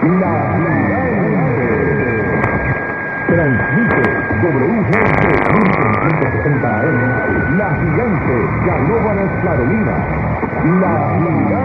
La Gigante. Transmite WGNT 1560 AM. La Gigante, Canóvanas, Carolina. La Gigante.